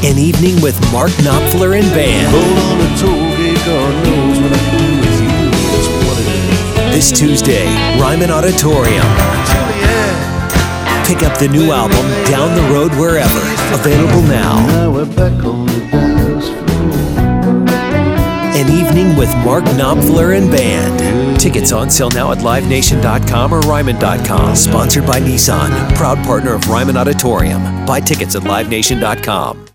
An evening with Mark Knopfler and band. Hold on a toll gate, God knows what I can do with you. That's what it is. This Tuesday, Ryman Auditorium. Pick up the new album, Down the Road Wherever. Available now. Now we're back on the dance floor. An evening with Mark Knopfler and band. Tickets on sale now at livenation.com or ryman.com. Sponsored by Nissan, proud partner of Ryman Auditorium. Buy tickets at livenation.com.